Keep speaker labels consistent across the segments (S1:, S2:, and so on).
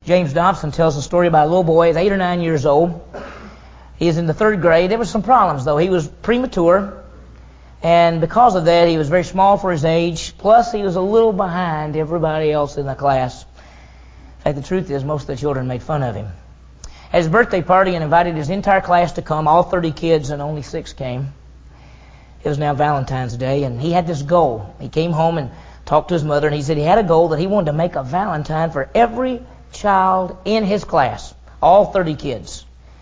S1: James Dobson tells a story about a little boy. He's 8 or 9 years old. He is in the 3rd grade. There were some problems, though. He was premature, and because of that, he was very small for his age. Plus, he was a little behind everybody else in the class. In fact, the truth is, most of the children made fun of him. At his birthday party, and invited his entire class to come, all 30 kids, and only 6 came. It was now Valentine's Day, and he had this goal. He came home and talked to his mother, and he said he had a goal that he wanted to make a Valentine for every child in his class, all 30 kids.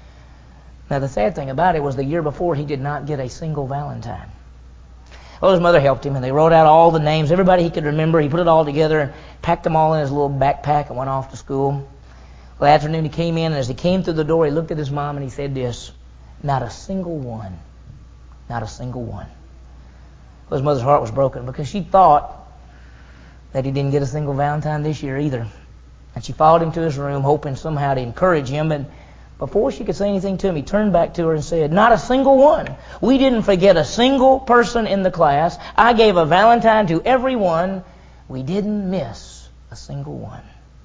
S1: Now, the sad thing about it was the year before he did not get a single Valentine. Well, his mother helped him, and they wrote out all the names, everybody he could remember. He put it all together and packed them all in his little backpack and went off to school. Well, that afternoon he came in, and as he came through the door, he looked at his mom and he said this, "Not a single one. Not a single one." Well, his mother's heart was broken because she thought that he didn't get a single Valentine this year either. And she followed him to his room, hoping somehow to encourage him. And before she could say anything to him, he turned back to her and said, "Not a single one. We didn't forget a single person in the class. I gave a Valentine to everyone. We didn't miss a single one."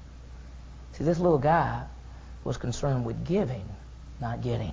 S1: See, this little guy was concerned with giving, not getting.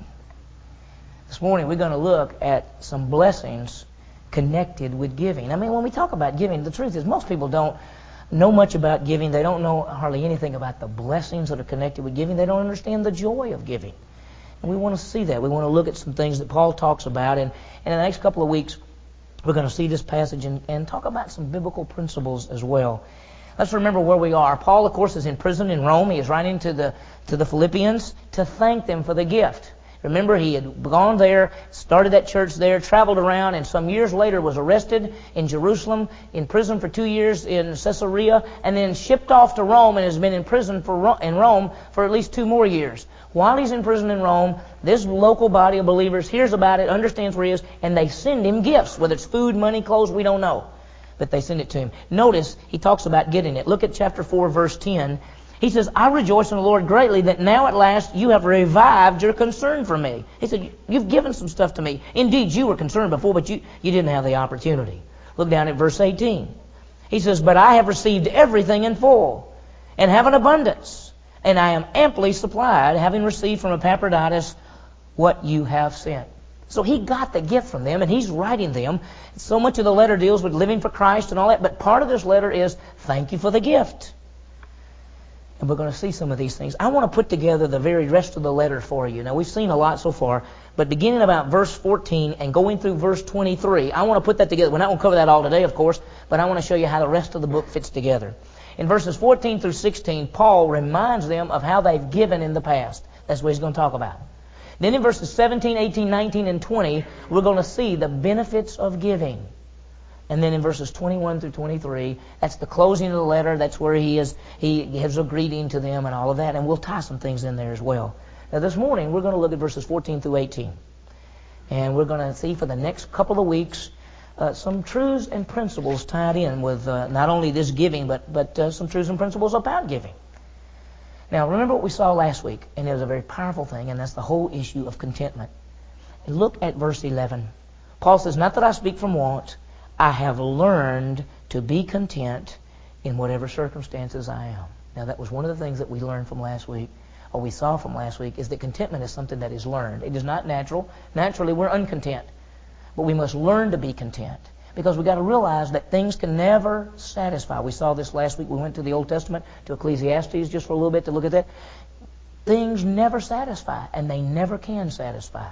S1: This morning we're going to look at some blessings connected with giving. I mean, when we talk about giving, the truth is most people don't know much about giving. They don't know hardly anything about the blessings that are connected with giving. They don't understand the joy of giving. And we want to see that. We want to look at some things that Paul talks about. And in the next couple of weeks, we're going to see this passage and talk about some biblical principles as well. Let's remember where we are. Paul, of course, is in prison in Rome. He is writing to the Philippians to thank them for the gift. Remember, he had gone there, started that church there, traveled around, and some years later was arrested in Jerusalem, in prison for 2 years in Caesarea, and then shipped off to Rome and has been in prison in Rome for at least 2 more years. While he's in prison in Rome, this local body of believers hears about it, understands where he is, and they send him gifts, whether it's food, money, clothes, we don't know. But they send it to him. Notice, he talks about getting it. Look at chapter 4, verse 10. He says, "I rejoice in the Lord greatly that now at last you have revived your concern for me." He said, "You've given some stuff to me. Indeed, you were concerned before, but you didn't have the opportunity." Look down at verse 18. He says, "But I have received everything in full and have an abundance, and I am amply supplied, having received from Epaphroditus what you have sent." So he got the gift from them, and he's writing them. So much of the letter deals with living for Christ and all that, but part of this letter is thank you for the gift. And we're going to see some of these things. I want to put together the very rest of the letter for you. Now, we've seen a lot so far, but beginning about verse 14 and going through verse 23, I want to put that together. We're not going to cover that all today, of course, but I want to show you how the rest of the book fits together. In verses 14 through 16, Paul reminds them of how they've given in the past. That's what he's going to talk about. Then in verses 17, 18, 19, and 20, we're going to see the benefits of giving. And then in verses 21 through 23, that's the closing of the letter. That's where he gives a greeting to them and all of that. And we'll tie some things in there as well. Now this morning, we're going to look at verses 14 through 18. And we're going to see for the next couple of weeks some truths and principles tied in with not only this giving, but some truths and principles about giving. Now remember what we saw last week, and it was a very powerful thing, and that's the whole issue of contentment. And look at verse 11. Paul says, "Not that I speak from want, I have learned to be content in whatever circumstances I am." Now that was one of the things that we learned from last week, or we saw from last week, is that contentment is something that is learned. It is not natural. Naturally, we're uncontent. But we must learn to be content, because we've got to realize that things can never satisfy. We saw this last week. We went to the Old Testament, to Ecclesiastes just for a little bit to look at that. Things never satisfy, and they never can satisfy.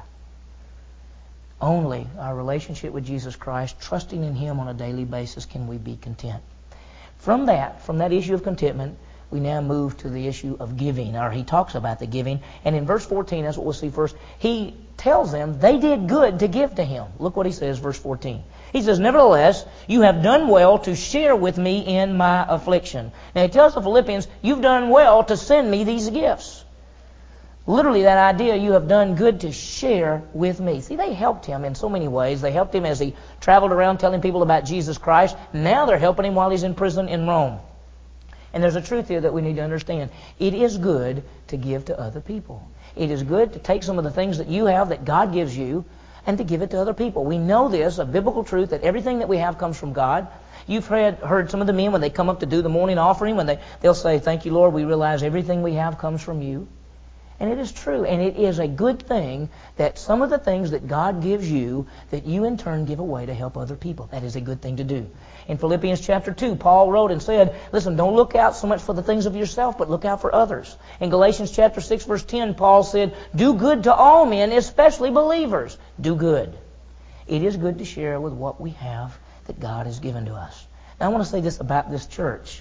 S1: Only our relationship with Jesus Christ, trusting in Him on a daily basis, can we be content. From that issue of contentment, we now move to the issue of giving, or he talks about the giving. And in verse 14, that's what we'll see first, he tells them they did good to give to him. Look what he says, verse 14. He says, "Nevertheless, you have done well to share with me in my affliction." Now he tells the Philippians, you've done well to send me these gifts. Literally that idea, you have done good to share with me. See, they helped him in so many ways. They helped him as he traveled around telling people about Jesus Christ. Now they're helping him while he's in prison in Rome. And there's a truth here that we need to understand. It is good to give to other people. It is good to take some of the things that you have, that God gives you, and to give it to other people. We know this, a biblical truth, that everything that we have comes from God. You've heard some of the men when they come up to do the morning offering, when they'll say, "Thank you, Lord, we realize everything we have comes from you." And it is true, and it is a good thing that some of the things that God gives you, that you in turn give away to help other people. That is a good thing to do. In Philippians chapter 2, Paul wrote and said, listen, don't look out so much for the things of yourself, but look out for others. In Galatians chapter 6, verse 10, Paul said, do good to all men, especially believers. Do good. It is good to share with what we have that God has given to us. Now I want to say this about this church.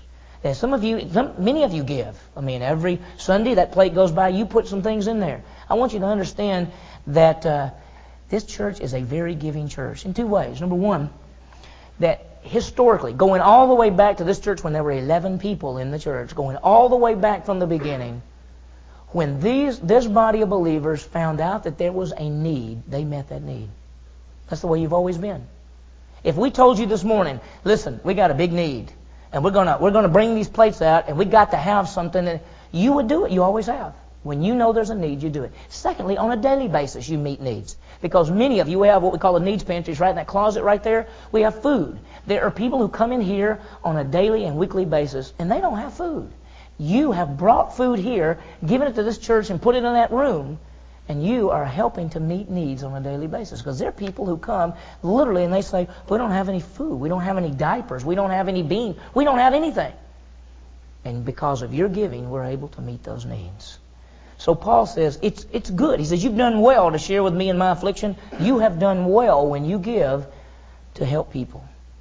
S1: That many of you give. I mean, every Sunday that plate goes by, you put some things in there. I want you to understand that this church is a very giving church in two ways. Number one, that historically, going all the way back to this church when there were 11 people in the church, going all the way back from the beginning, when this body of believers found out that there was a need, they met that need. That's the way you've always been. If we told you this morning, listen, we got a big need, and we're gonna bring these plates out, and we got to have something, and you would do it. You always have. When you know there's a need, you do it. Secondly, on a daily basis, you meet needs. Because many of you, we have what we call a needs pantry, right in that closet right there. We have food. There are people who come in here on a daily and weekly basis, and they don't have food. You have brought food here, given it to this church, and put it in that room, and you are helping to meet needs on a daily basis. Because there are people who come literally and they say, we don't have any food, we don't have any diapers, we don't have any beans, we don't have anything. And because of your giving, we're able to meet those needs. So Paul says, it's good. He says, you've done well to share with me in my affliction. You have done well when you give to help people.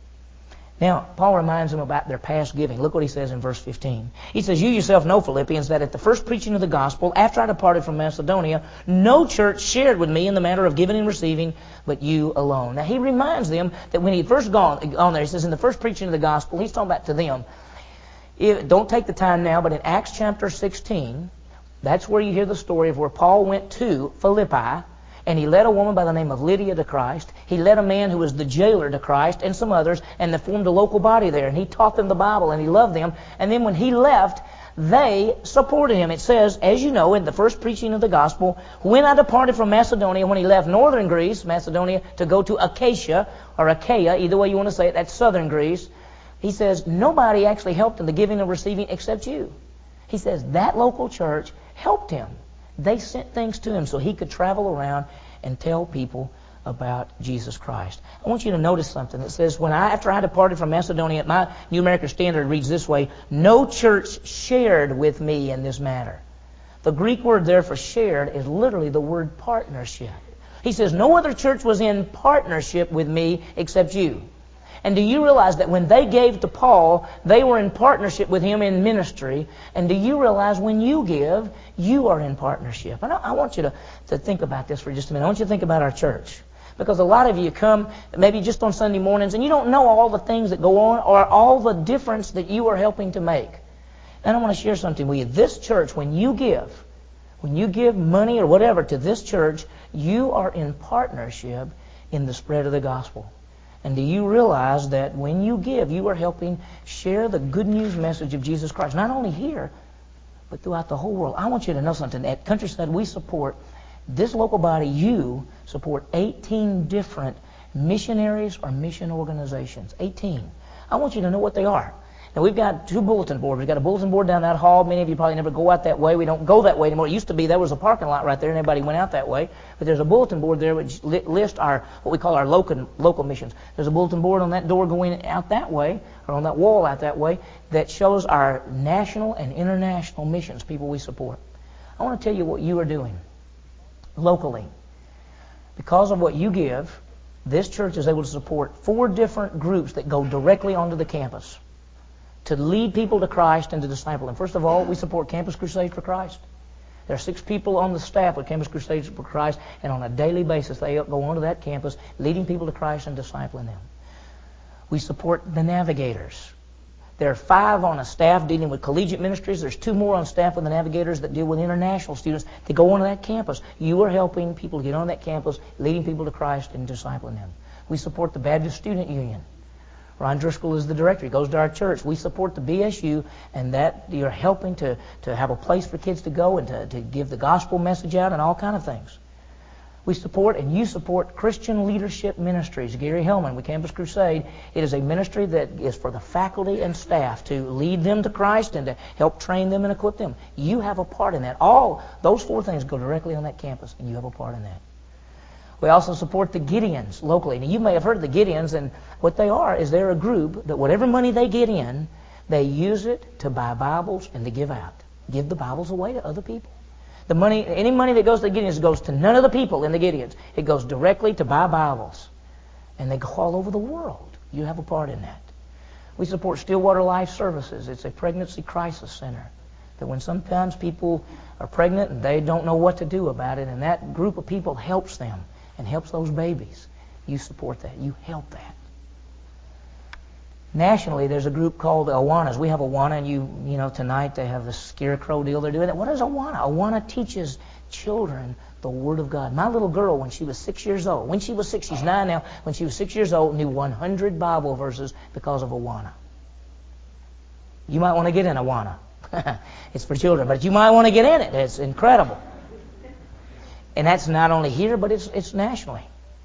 S1: Now, Paul reminds them about their past giving. Look what he says in verse 15. He says, you yourself know, Philippians, that at the first preaching of the gospel, after I departed from Macedonia, no church shared with me in the matter of giving and receiving, but you alone. Now, he reminds them that when he had first gone there, he says, in the first preaching of the gospel, he's talking about to them. Don't take the time now, but in Acts chapter 16, that's where you hear the story of where Paul went to Philippi, and he led a woman by the name of Lydia to Christ. He led a man who was the jailer to Christ, and some others, and they formed a local body there. And he taught them the Bible, and he loved them. And then when he left, they supported him. It says, as you know, in the first preaching of the gospel, when I departed from Macedonia, when he left northern Greece, Macedonia, to go to Achaia, or Achaia, either way you want to say it, that's southern Greece, he says, nobody actually helped in the giving and receiving except you. He says, that local church helped him. They sent things to him so he could travel around and tell people about Jesus Christ. I want you to notice something that says, after I departed from Macedonia, my New American Standard reads this way, no church shared with me in this matter. The Greek word there for shared is literally the word partnership. He says, no other church was in partnership with me except you. And do you realize that when they gave to Paul, they were in partnership with him in ministry? And do you realize when you give, you are in partnership? And I want you to think about this for just a minute. I want you to think about our church. Because a lot of you come maybe just on Sunday mornings and you don't know all the things that go on or all the difference that you are helping to make. And I want to share something with you. This church, when you give money or whatever to this church, you are in partnership in the spread of the gospel. And do you realize that when you give, you are helping share the good news message of Jesus Christ, not only here, but throughout the whole world? I want you to know something. At Countryside, we support, this local body, you support 18 different missionaries or mission organizations. 18. I want you to know what they are. Now, we've got 2 bulletin boards. We've got a bulletin board down that hall. Many of you probably never go out that way. We don't go that way anymore. It used to be there was a parking lot right there and everybody went out that way. But there's a bulletin board there which lists what we call our local missions. There's a bulletin board on that door going out that way, or on that wall out that way, that shows our national and international missions, people we support. I want to tell you what you are doing locally. Because of what you give, this church is able to support 4 different groups that go directly onto the campus to lead people to Christ and to disciple them. First of all, we support Campus Crusade for Christ. There are 6 people on the staff of Campus Crusade for Christ, and on a daily basis they go onto that campus, leading people to Christ and discipling them. We support the Navigators. There are 5 on a staff dealing with collegiate ministries. There's 2 more on staff with the Navigators that deal with international students to go onto that campus. You are helping people get on that campus, leading people to Christ and discipling them. We support the Baptist Student Union. Ron Driscoll is the director. He goes to our church. We support the BSU, and that you're helping to have a place for kids to go and to give the gospel message out and all kind of things. We support, and you support, Christian Leadership Ministries. Gary Hellman with Campus Crusade. It is a ministry that is for the faculty and staff to lead them to Christ and to help train them and equip them. You have a part in that. All those 4 things go directly on that campus, and you have a part in that. We also support the Gideons locally. Now, you may have heard of the Gideons, and what they are is they're a group that whatever money they get in, they use it to buy Bibles and to give out. Give the Bibles away to other people. The money, any money that goes to the Gideons goes to none of the people in the Gideons. It goes directly to buy Bibles. And they go all over the world. You have a part in that. We support Stillwater Life Services. It's a pregnancy crisis center. That when sometimes people are pregnant and they don't know what to do about it, and that group of people helps them and helps those babies. You support that. You help that. Nationally, there's a group called Awanas. We have Awana, and you know, tonight they have the scarecrow deal they're doing. What is Awana? Awana teaches children the Word of God. My little girl, when she was 6 years old, she's 9 now, when she was 6 years old, knew 100 Bible verses because of Awana. You might want to get in Awana. It's for children, but you might want to get in it. It's incredible. And that's not only here, but it's nationally.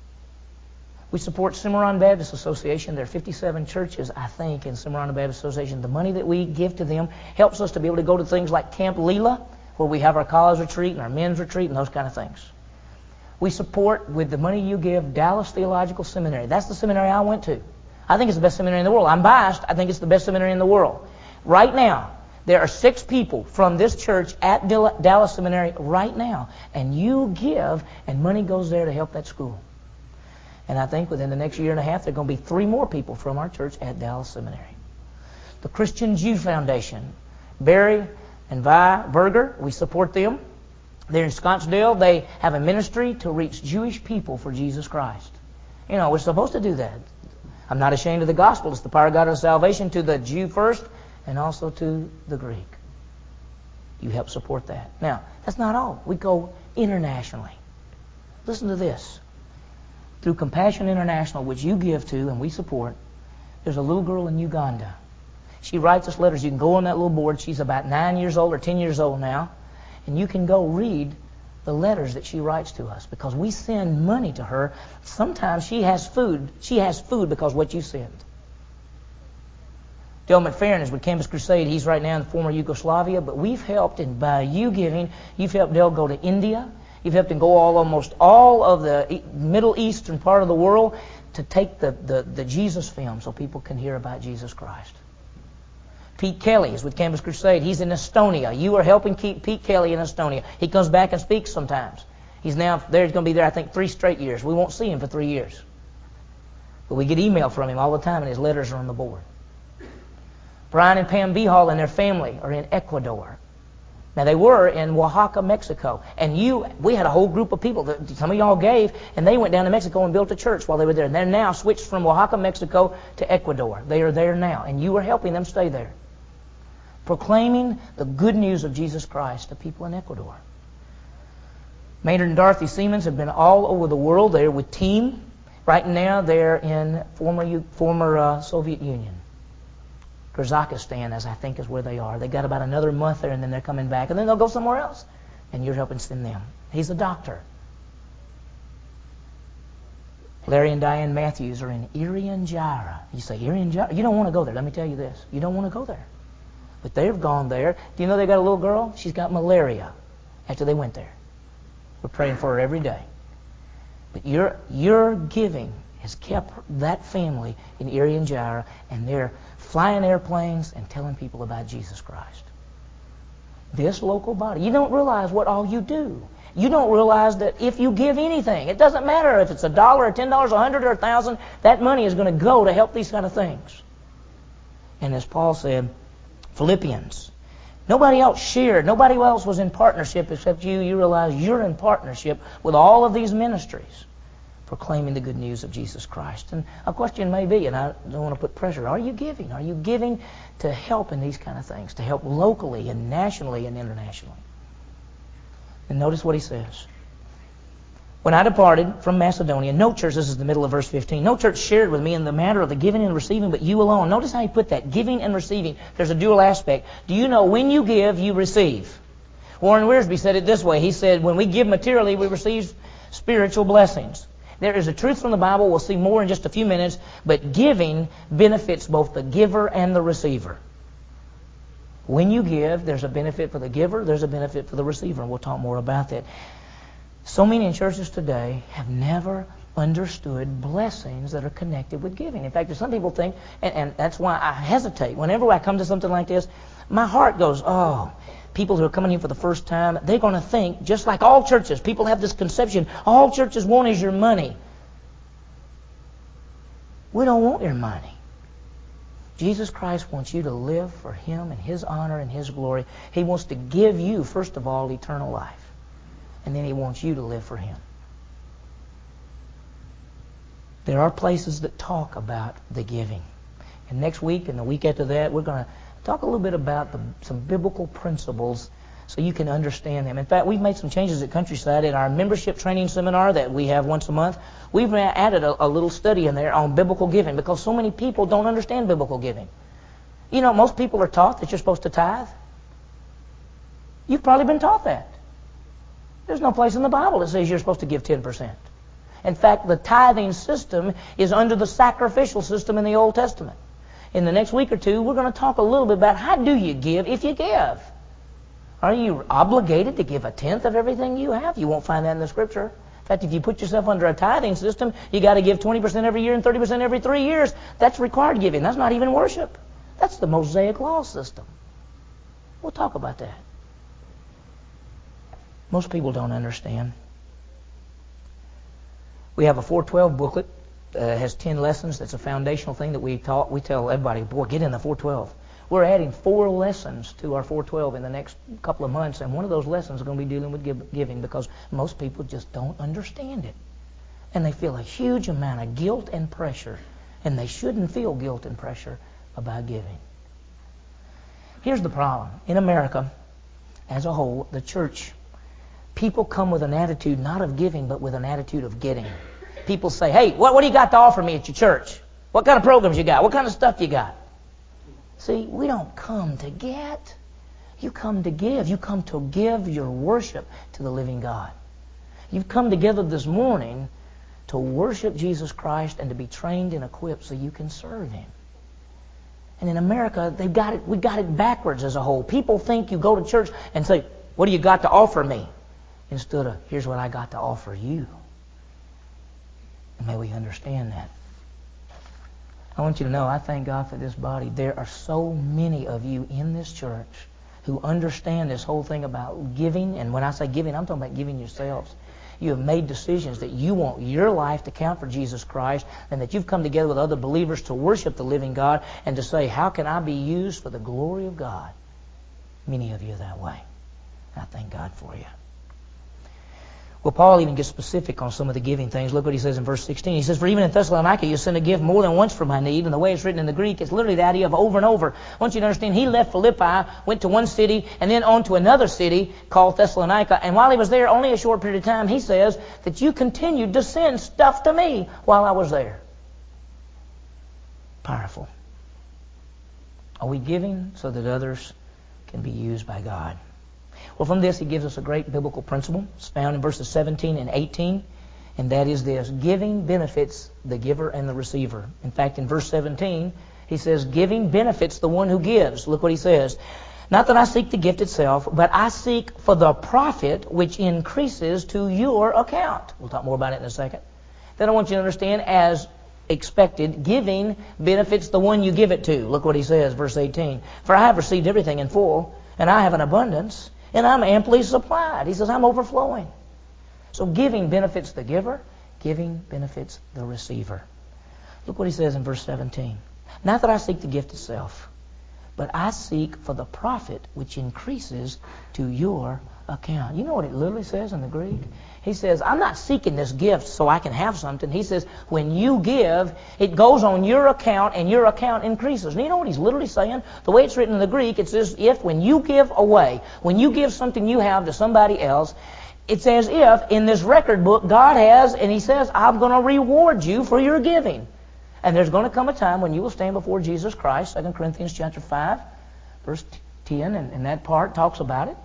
S1: We support Cimarron Baptist Association. There are 57 churches, I think, in Cimarron Baptist Association. The money that we give to them helps us to be able to go to things like Camp Leela, where we have our college retreat and our men's retreat and those kind of things. We support, with the money you give, Dallas Theological Seminary. That's the seminary I went to. I think it's the best seminary in the world. I'm biased. I think it's the best seminary in the world. Right now, there are 6 people from this church at Dallas Seminary right now. And you give, and money goes there to help that school. And I think within the next year and a half, there are going to be 3 more people from our church at Dallas Seminary. The Christian Jew Foundation, Barry and Vi Berger, we support them. They're in Scottsdale. They have a ministry to reach Jewish people for Jesus Christ. You know, we're supposed to do that. I'm not ashamed of the gospel. It's the power of God of salvation to the Jew first and also to the Greek. You help support that. Now, that's not all. We go internationally. Listen to this. Through Compassion International, which you give to and we support, there's a little girl in Uganda. She writes us letters. You can go on that little board. She's about 9 years old or 10 years old now. And you can go read the letters that she writes to us because we send money to her. Sometimes she has food. She has food because of what you send. Dale McFerrin is with Campus Crusade. He's right now in the former Yugoslavia. But we've helped, and by you giving, you've helped Dale go to India. You've helped him go almost all of the Middle Eastern part of the world to take the Jesus film so people can hear about Jesus Christ. Pete Kelly is with Campus Crusade. He's in Estonia. You are helping keep Pete Kelly in Estonia. He comes back and speaks sometimes. He's now there. He's going to be there, I think, 3 straight years. We won't see him for 3 years. But we get email from him all the time, and his letters are on the board. Brian and Pam Behall and their family are in Ecuador. Now, they were in Oaxaca, Mexico. And we had a whole group of people that some of y'all gave, and they went down to Mexico and built a church while they were there. And they're now switched from Oaxaca, Mexico to Ecuador. They are there now, and you are helping them stay there. Proclaiming the good news of Jesus Christ to people in Ecuador. Maynard and Dorothy Siemens have been all over the world. They're with Team. Right now, they're in former Soviet Union. Kazakhstan, as I think is where they are. They got about another month there, and then they're coming back, and then they'll go somewhere else. And you're helping send them. He's a doctor. Larry and Diane Matthews are in Irian Jaya. You say, Irian Jaya? You don't want to go there. Let me tell you this. You don't want to go there. But they've gone there. Do you know they got a little girl? She's got malaria after they went there. We're praying for her every day. But your giving has kept that family in Irian Jaya, and they're flying airplanes and telling people about Jesus Christ. This local body. You don't realize what all you do. You don't realize that if you give anything, it doesn't matter if it's $1 or $10 or $100 or $1,000, that money is going to go to help these kind of things. And as Paul said, Philippians, nobody else shared. Nobody else was in partnership except you. You realize you're in partnership with all of these ministries proclaiming the good news of Jesus Christ. And a question may be, and I don't want to put pressure, are you giving? Are you giving to help in these kind of things, to help locally and nationally and internationally? And notice what he says. When I departed from Macedonia, no church, this is the middle of verse 15, no church shared with me in the matter of the giving and receiving, but you alone. Notice how he put that, giving and receiving. There's a dual aspect. Do you know when you give, you receive? Warren Wiersbe said it this way. He said, when we give materially, we receive spiritual blessings. There is a truth from the Bible we'll see more in just a few minutes, but giving benefits both the giver and the receiver. When you give, there's a benefit for the giver, there's a benefit for the receiver, and we'll talk more about that. So many in churches today have never understood blessings that are connected with giving. In fact, some people think, and that's why I hesitate. Whenever I come to something like this, my heart goes, oh, people who are coming here for the first time, they're going to think, just like all churches, people have this conception, all churches want is your money. We don't want your money. Jesus Christ wants you to live for Him and His honor and His glory. He wants to give you, first of all, eternal life. And then He wants you to live for Him. There are places that talk about the giving. And next week and the week after that, we're going to talk a little bit about some biblical principles so you can understand them. In fact, we've made some changes at Countryside in our membership training seminar that we have once a month. We've added a little study in there on biblical giving because so many people don't understand biblical giving. You know, most people are taught that you're supposed to tithe. You've probably been taught that. There's no place in the Bible that says you're supposed to give 10%. In fact, the tithing system is under the sacrificial system in the Old Testament. In the next week or two, we're going to talk a little bit about how do you give if you give. Are you obligated to give a tenth of everything you have? You won't find that in the Scripture. In fact, if you put yourself under a tithing system, you got to give 20% every year and 30% every 3 years. That's required giving. That's not even worship. That's the Mosaic law system. We'll talk about that. Most people don't understand. We have a 412 booklet. Has 10 lessons. That's a foundational thing that we taught. We tell everybody, boy, get in the 412. We're adding 4 lessons to our 412 in the next couple of months, and one of those lessons is going to be dealing with giving because most people just don't understand it. And they feel a huge amount of guilt and pressure, and they shouldn't feel guilt and pressure about giving. Here's the problem. In America, as a whole, the church, people come with an attitude not of giving, but with an attitude of getting. People say, hey, what do you got to offer me at your church? What kind of programs you got? What kind of stuff you got? See, we don't come to get. You come to give. You come to give your worship to the living God. You've come together this morning to worship Jesus Christ and to be trained and equipped so you can serve Him. And in America, we got it backwards as a whole. People think you go to church and say, what do you got to offer me? Instead of, here's what I got to offer you. And may we understand that. I want you to know, I thank God for this body. There are so many of you in this church who understand this whole thing about giving. And when I say giving, I'm talking about giving yourselves. You have made decisions that you want your life to count for Jesus Christ and that you've come together with other believers to worship the living God and to say, how can I be used for the glory of God? Many of you are that way. I thank God for you. Well, Paul even gets specific on some of the giving things. Look what he says in verse 16. He says, for even in Thessalonica you sent a gift more than once for my need. And the way it's written in the Greek, it's literally the idea of over and over. I want you to understand, he left Philippi, went to one city, and then on to another city called Thessalonica. And while he was there, only a short period of time, he says that you continued to send stuff to me while I was there. Powerful. Are we giving so that others can be used by God? Well, from this, he gives us a great biblical principle. It's found in verses 17 and 18, and that is this. Giving benefits the giver and the receiver. In fact, in verse 17, he says, giving benefits the one who gives. Look what he says. Not that I seek the gift itself, but I seek for the profit which increases to your account. We'll talk more about it in a second. Then I want you to understand, as expected, giving benefits the one you give it to. Look what he says, verse 18. For I have received everything in full, and I have an abundance, and I'm amply supplied. He says, I'm overflowing. So giving benefits the giver. Giving benefits the receiver. Look what he says in verse 17. Not that I seek the gift itself, but I seek for the profit which increases to your account. You know what it literally says in the Greek? He says, I'm not seeking this gift so I can have something. He says, when you give, it goes on your account and your account increases. And you know what he's literally saying? The way it's written in the Greek, it's as if when you give away, when you give something you have to somebody else, it's as if in this record book God has, and he says, I'm going to reward you for your giving. And there's going to come a time when you will stand before Jesus Christ. 2 Corinthians chapter 5, verse 10, and that part talks about it.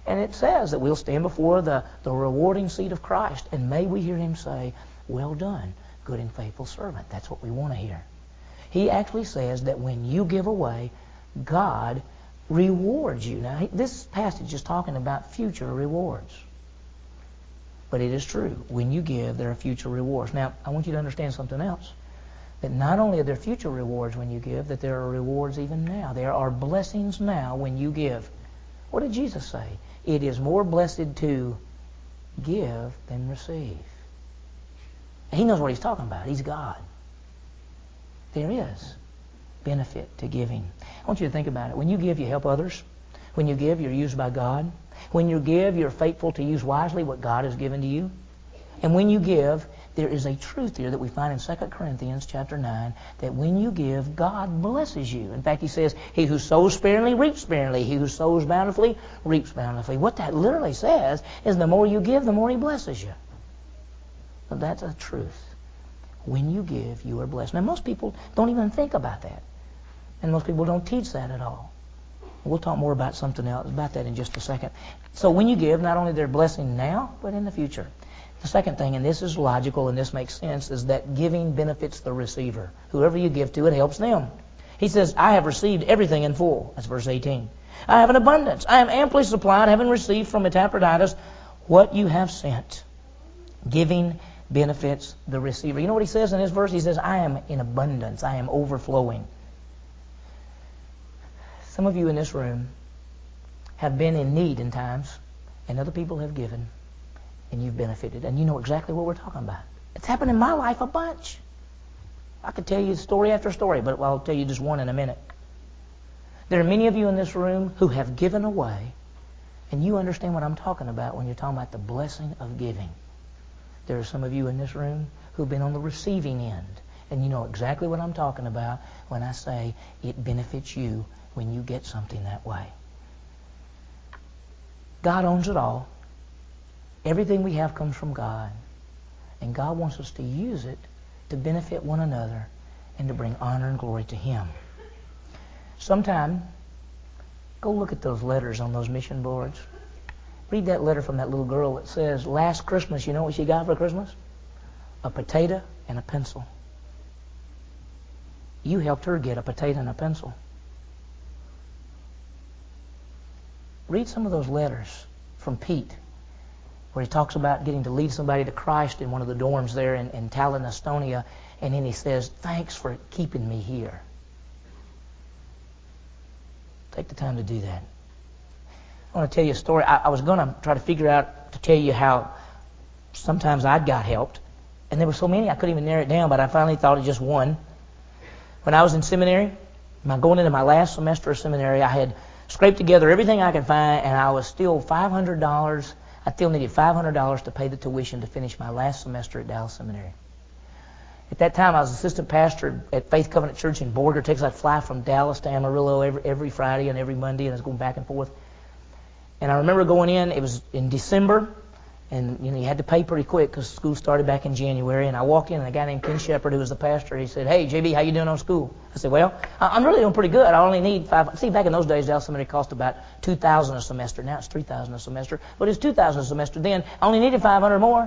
S1: And it says that we'll stand before the rewarding seat of Christ. And may we hear Him say, well done, good and faithful servant. That's what we want to hear. He actually says that when you give away, God rewards you. Now, this passage is talking about future rewards. But it is true. When you give, there are future rewards. Now, I want you to understand something else. That not only are there future rewards when you give, that there are rewards even now. There are blessings now when you give. What did Jesus say? It is more blessed to give than receive. He knows what He's talking about. He's God. There is benefit to giving. I want you to think about it. When you give, you help others. When you give, you're used by God. When you give, you're faithful to use wisely what God has given to you. And when you give, there is a truth here that we find in 2 Corinthians chapter 9, that when you give, God blesses you. In fact, He says, he who sows sparingly reaps sparingly. He who sows bountifully reaps bountifully. What that literally says is the more you give, the more He blesses you. But that's a truth. When you give, you are blessed. Now, most people don't even think about that. And most people don't teach that at all. We'll talk more about something else, about that in just a second. So when you give, not only they're blessing now, but in the future. The second thing, and this is logical and this makes sense, is that giving benefits the receiver. Whoever you give to, it helps them. He says, I have received everything in full. That's verse 18. I have an abundance. I am amply supplied, having received from Epaphroditus what you have sent. Giving benefits the receiver. You know what he says in this verse? He says, I am in abundance. I am overflowing. Some of you in this room have been in need in times, and other people have given, and you've benefited. And you know exactly what we're talking about. It's happened in my life a bunch. I could tell you story after story, but I'll tell you just one in a minute. There are many of you in this room who have given away, and you understand what I'm talking about when you're talking about the blessing of giving. There are some of you in this room who've been on the receiving end, and you know exactly what I'm talking about when I say it benefits you when you get something that way. God owns it all. Everything we have comes from God. And God wants us to use it to benefit one another and to bring honor and glory to Him. Sometime, go look at those letters on those mission boards. Read that letter from that little girl that says, last Christmas, you know what she got for Christmas? A potato and a pencil. You helped her get a potato and a pencil. Read some of those letters from Pete, where he talks about getting to lead somebody to Christ in one of the dorms there in Tallinn, Estonia, and then he says, thanks for keeping me here. Take the time to do that. I want to tell you a story. I was going to try to figure out to tell you how sometimes I got helped, and there were so many I couldn't even narrow it down, but I finally thought of just one. When I was in seminary, going into my last semester of seminary, I had scraped together everything I could find, and I was still $500. I still needed $500 to pay the tuition to finish my last semester at Dallas Seminary. At that time, I was assistant pastor at Faith Covenant Church in Borger, Texas. I'd fly from Dallas to Amarillo every Friday and every Monday, and I was going back and forth. And I remember going in, it was in December, and you had to pay pretty quick because school started back in January. And I walked in, and a guy named Ken Shepard, who was the pastor, he said, hey, JB, how you doing on school? I said, well, I'm really doing pretty good. I only need $500. See, back in those days, Dallas Seminary cost about $2,000 a semester. Now it's $3,000 a semester. But it's $2,000 a semester then. I only needed $500 more.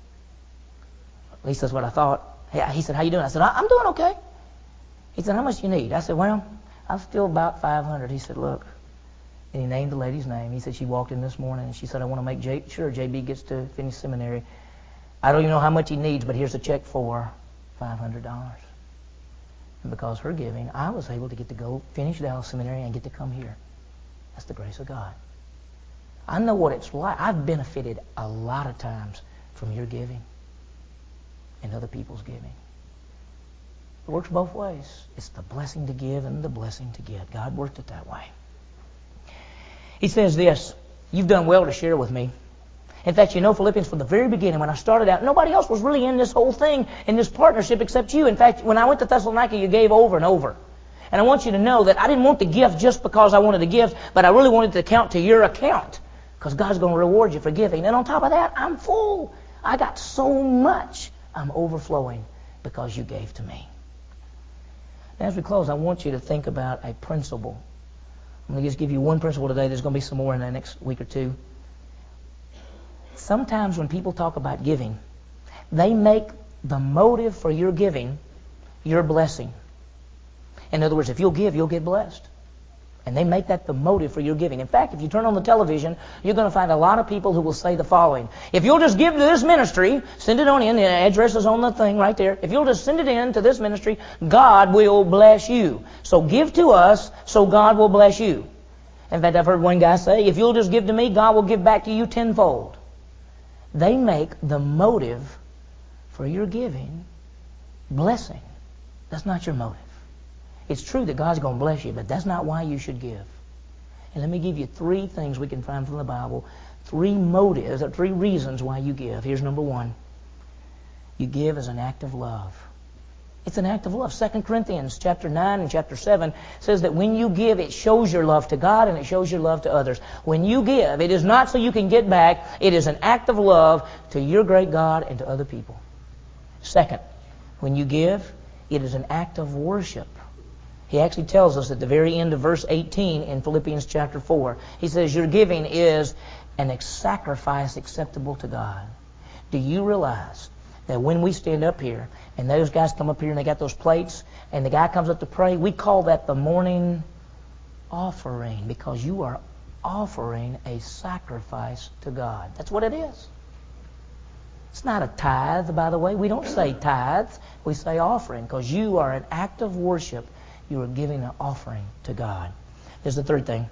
S1: At least that's what I thought. He said, how you doing? I said, I'm doing okay. He said, how much do you need? I said, well, I'm still about $500. He said, look. And he named the lady's name. He said she walked in this morning and she said, I want to make sure JB gets to finish seminary. I don't even know how much he needs, but here's a check for $500. And because of her giving, I was able to get to go finish Dallas Seminary and get to come here. That's the grace of God. I know what it's like. I've benefited a lot of times from your giving and other people's giving. It works both ways. It's the blessing to give and the blessing to get. God worked it that way. He says this, you've done well to share with me. In fact, you know, Philippians, from the very beginning, when I started out, nobody else was really in this whole thing, in this partnership, except you. In fact, when I went to Thessalonica, you gave over and over. And I want you to know that I didn't want the gift just because I wanted the gift, but I really wanted to count to your account, because God's going to reward you for giving. And on top of that, I'm full. I got so much. I'm overflowing because you gave to me. Now, as we close, I want you to think about a principle. I'm going to just give you one principle today. There's going to be some more in the next week or two. Sometimes when people talk about giving, they make the motive for your giving your blessing. In other words, if you'll give, you'll get blessed. And they make that the motive for your giving. In fact, if you turn on the television, you're going to find a lot of people who will say the following. If you'll just give to this ministry, send it on in, the address is on the thing right there. If you'll just send it in to this ministry, God will bless you. So give to us so God will bless you. In fact, I've heard one guy say, if you'll just give to me, God will give back to you tenfold. They make the motive for your giving blessing. That's not your motive. It's true that God's going to bless you, but that's not why you should give. And let me give you 3 things we can find from the Bible, 3 motives or 3 reasons why you give. Here's number 1. You give as an act of love. It's an act of love. 2 Corinthians chapter 9 and chapter 7 says that when you give, it shows your love to God and it shows your love to others. When you give, it is not so you can get back. It is an act of love to your great God and to other people. Second, when you give, it is an act of worship. He actually tells us at the very end of verse 18 in Philippians chapter 4. He says, your giving is an sacrifice acceptable to God. Do you realize that when we stand up here and those guys come up here and they got those plates and the guy comes up to pray, we call that the morning offering because you are offering a sacrifice to God. That's what it is. It's not a tithe, by the way. We don't say tithe. We say offering because you are an act of worship. You are giving an offering to God. There's the third thing.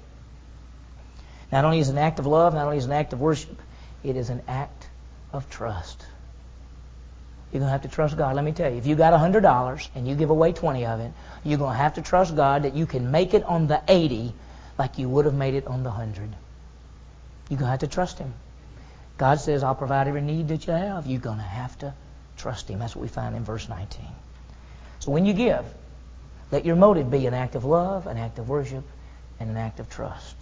S1: Not only is it an act of love, not only is it an act of worship, it is an act of trust. You're going to have to trust God. Let me tell you, if you got $100 and you give away 20 of it, you're going to have to trust God that you can make it on the 80 like you would have made it on the 100. You're going to have to trust Him. God says, I'll provide every need that you have. You're going to have to trust Him. That's what we find in verse 19. So when you give, let your motive be an act of love, an act of worship, and an act of trust.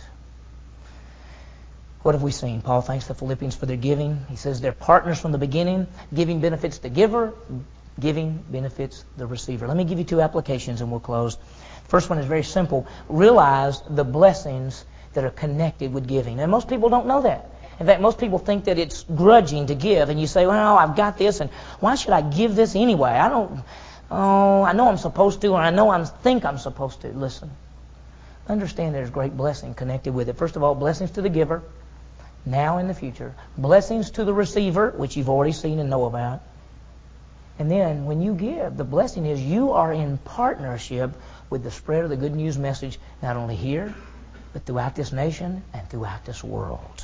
S1: What have we seen? Paul thanks the Philippians for their giving. He says they're partners from the beginning. Giving benefits the giver. Giving benefits the receiver. Let me give you 2 applications and we'll close. First one is very simple. Realize the blessings that are connected with giving. And most people don't know that. In fact, most people think that it's grudging to give. And you say, well, I've got this, and why should I give this anyway? I know I'm supposed to, or I think I'm supposed to. Listen, understand there's great blessing connected with it. First of all, blessings to the giver, now and in the future. Blessings to the receiver, which you've already seen and know about. And then when you give, the blessing is you are in partnership with the spread of the good news message, not only here, but throughout this nation and throughout this world.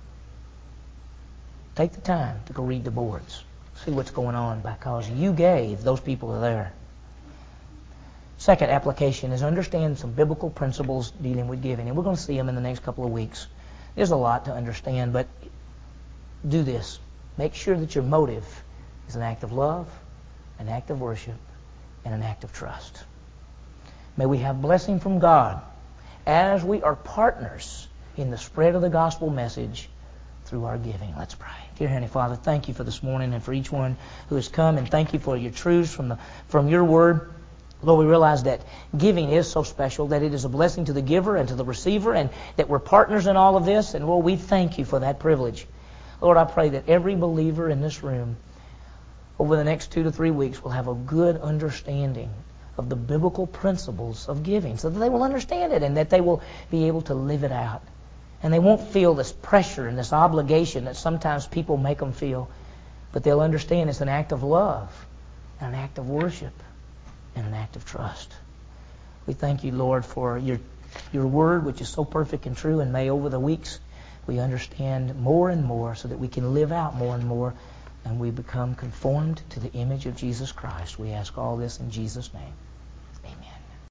S1: Take the time to go read the boards. See what's going on because you gave. Those people are there. Second application is understand some biblical principles dealing with giving. And we're going to see them in the next couple of weeks. There's a lot to understand, but do this. Make sure that your motive is an act of love, an act of worship, and an act of trust. May we have blessing from God as we are partners in the spread of the gospel message through our giving. Let's pray. Dear Heavenly Father, thank you for this morning and for each one who has come, and thank you for your truths from your word. Lord, we realize that giving is so special, that it is a blessing to the giver and to the receiver, and that we're partners in all of this. And Lord, we thank you for that privilege. Lord, I pray that every believer in this room over the next 2 to 3 weeks will have a good understanding of the biblical principles of giving so that they will understand it and that they will be able to live it out. And they won't feel this pressure and this obligation that sometimes people make them feel. But they'll understand it's an act of love, and an act of worship, and an act of trust. We thank you, Lord, for your word, which is so perfect and true. And may over the weeks we understand more and more so that we can live out more and more. And we become conformed to the image of Jesus Christ. We ask all this in Jesus' name. Amen.